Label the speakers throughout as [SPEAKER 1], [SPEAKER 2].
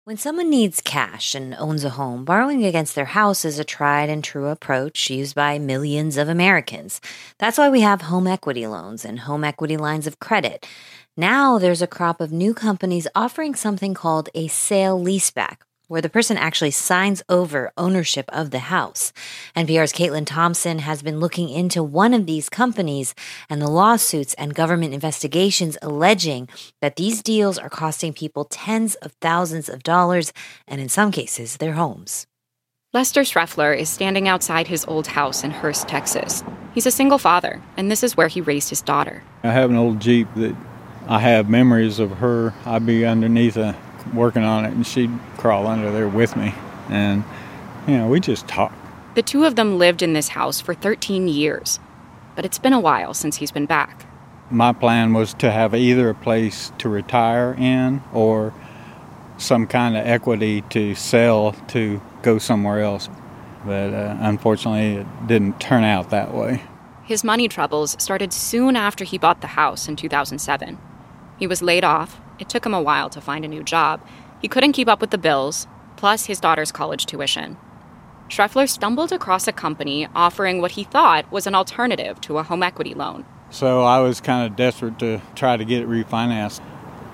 [SPEAKER 1] When someone needs cash and owns a home, borrowing against their house is a tried and true approach used by millions of Americans. That's why we have home equity loans and home equity lines of credit. Now there's a crop of new companies offering something called a sale leaseback, where the person actually signs over ownership of the house. NPR's Caitlin Thompson has been looking into one of these companies and the lawsuits and government investigations alleging that these deals are costing people tens of thousands of dollars and in some cases, their homes.
[SPEAKER 2] Lester Schreffler is standing outside his old house in Hurst, Texas. He's a single father, and this is where he raised his daughter.
[SPEAKER 3] I have an old Jeep that I have memories of her. I'd be underneath working on it, and she'd crawl under there with me. And, we just talked.
[SPEAKER 2] The two of them lived in this house for 13 years, but it's been a while since he's been back.
[SPEAKER 3] My plan was to have either a place to retire in or some kind of equity to sell to go somewhere else. But unfortunately, it didn't turn out that way.
[SPEAKER 2] His money troubles started soon after he bought the house in 2007. He was laid off. It took him a while to find a new job. He couldn't keep up with the bills, plus his daughter's college tuition. Schreffler stumbled across a company offering what he thought was an alternative to a home equity loan.
[SPEAKER 3] So I was kind of desperate to try to get it refinanced.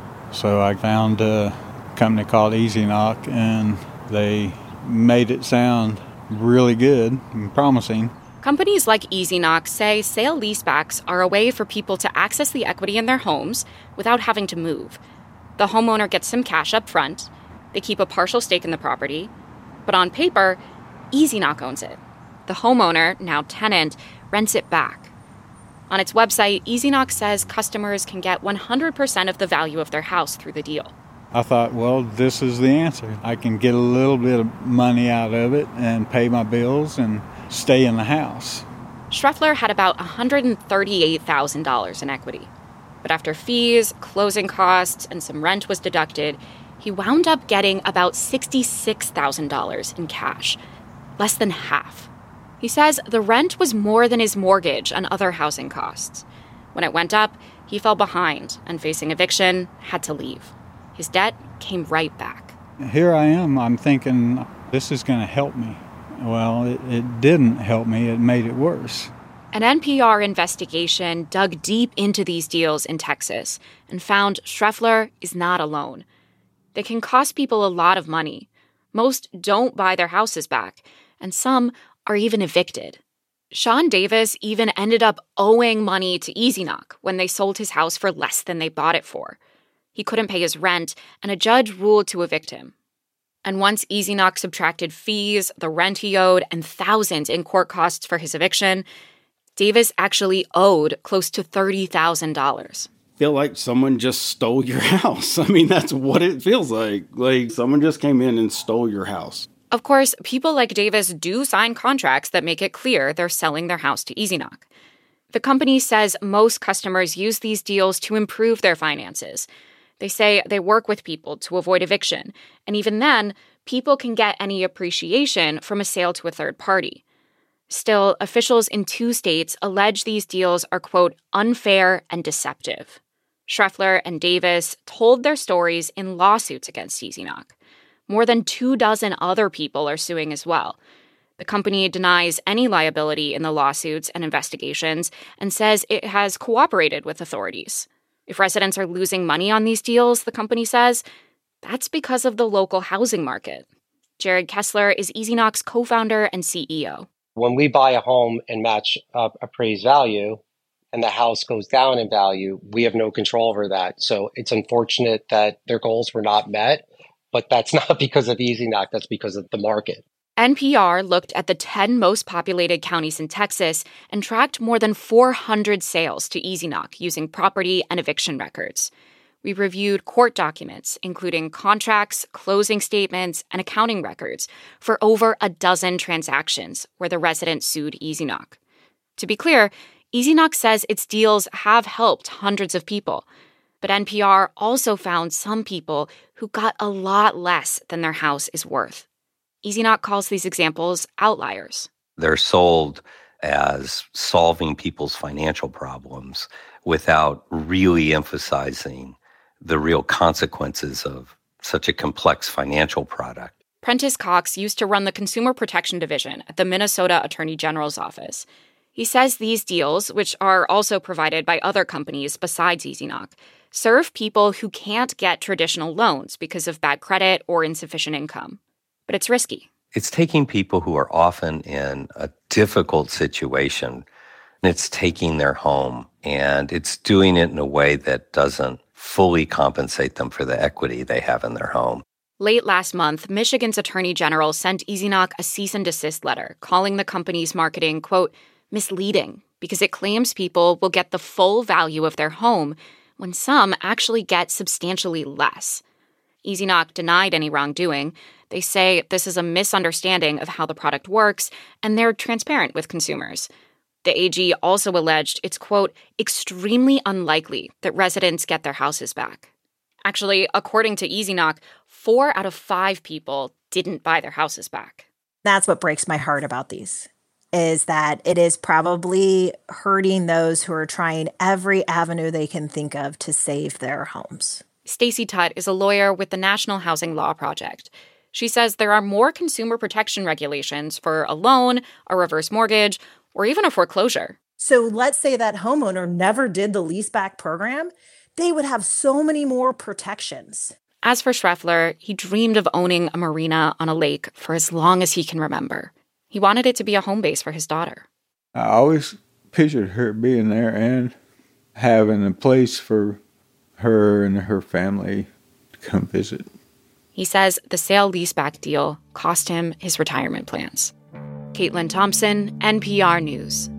[SPEAKER 3] So I found a company called EasyKnock, and they made it sound really good and promising.
[SPEAKER 2] Companies like EasyKnock say sale leasebacks are a way for people to access the equity in their homes without having to move. The homeowner gets some cash up front, they keep a partial stake in the property, but on paper, EasyKnock owns it. The homeowner, now tenant, rents it back. On its website, EasyKnock says customers can get 100% of the value of their house through the deal.
[SPEAKER 3] I thought, well, this is the answer. I can get a little bit of money out of it and pay my bills and stay in the house.
[SPEAKER 2] Schreffler had about $138,000 in equity. But after fees, closing costs, and some rent was deducted, he wound up getting about $66,000 in cash, less than half. He says the rent was more than his mortgage and other housing costs. When it went up, he fell behind and, facing eviction, had to leave. His debt came right back.
[SPEAKER 3] Here I am. I'm thinking, this is going to help me. Well, it didn't help me. It made it worse.
[SPEAKER 2] An NPR investigation dug deep into these deals in Texas and found Schreffler is not alone. They can cost people a lot of money. Most don't buy their houses back, and some are even evicted. Sean Davis even ended up owing money to EasyKnock when they sold his house for less than they bought it for. He couldn't pay his rent, and a judge ruled to evict him. And once EasyKnock subtracted fees, the rent he owed, and thousands in court costs for his eviction, Davis actually owed close to $30,000.
[SPEAKER 4] Feel like someone just stole your house. I mean, that's what it feels like. Like someone just came in and stole your house.
[SPEAKER 2] Of course, people like Davis do sign contracts that make it clear they're selling their house to EasyKnock. The company says most customers use these deals to improve their finances. They say they work with people to avoid eviction, and even then, people can get any appreciation from a sale to a third party. Still, officials in 2 states allege these deals are, quote, unfair and deceptive. Schreffler and Davis told their stories in lawsuits against EasyKnock. More than 24 other people are suing as well. The company denies any liability in the lawsuits and investigations and says it has cooperated with authorities. If residents are losing money on these deals, the company says, that's because of the local housing market. Jared Kessler is EasyKnock's co-founder and CEO.
[SPEAKER 5] When we buy a home and match appraised value and the house goes down in value, we have no control over that. So it's unfortunate that their goals were not met, but that's not because of EasyKnock, that's because of the market.
[SPEAKER 2] NPR looked at the 10 most populated counties in Texas and tracked more than 400 sales to EasyKnock using property and eviction records. We reviewed court documents, including contracts, closing statements, and accounting records for over a dozen transactions where the resident sued EasyKnock. To be clear, EasyKnock says its deals have helped hundreds of people, but NPR also found some people who got a lot less than their house is worth. EasyKnock calls these examples outliers.
[SPEAKER 6] They're sold as solving people's financial problems without really emphasizing the real consequences of such a complex financial product.
[SPEAKER 2] Prentice Cox used to run the Consumer Protection Division at the Minnesota Attorney General's office. He says these deals, which are also provided by other companies besides EasyKnock, serve people who can't get traditional loans because of bad credit or insufficient income. But it's risky.
[SPEAKER 6] It's taking people who are often in a difficult situation, and it's taking their home, and it's doing it in a way that doesn't fully compensate them for the equity they have in their home.
[SPEAKER 2] Late last month, Michigan's Attorney General sent EasyKnock a cease and desist letter calling the company's marketing, quote, misleading because it claims people will get the full value of their home when some actually get substantially less. EasyKnock denied any wrongdoing. They say this is a misunderstanding of how the product works, and they're transparent with consumers. The AG also alleged it's, quote, extremely unlikely that residents get their houses back. Actually, according to EasyKnock, 4 out of 5 people didn't buy their houses back.
[SPEAKER 7] That's what breaks my heart about these, is that it is probably hurting those who are trying every avenue they can think of to save their homes.
[SPEAKER 2] Stacy Tutt is a lawyer with the National Housing Law Project. She says there are more consumer protection regulations for a loan, a reverse mortgage, or even a foreclosure.
[SPEAKER 7] So let's say that homeowner never did the leaseback program. They would have so many more protections.
[SPEAKER 2] As for Schreffler, he dreamed of owning a marina on a lake for as long as he can remember. He wanted it to be a home base for his daughter.
[SPEAKER 3] I always pictured her being there and having a place for her and her family to come visit.
[SPEAKER 2] He says the sale-leaseback deal cost him his retirement plans. Caitlin Thompson, NPR News.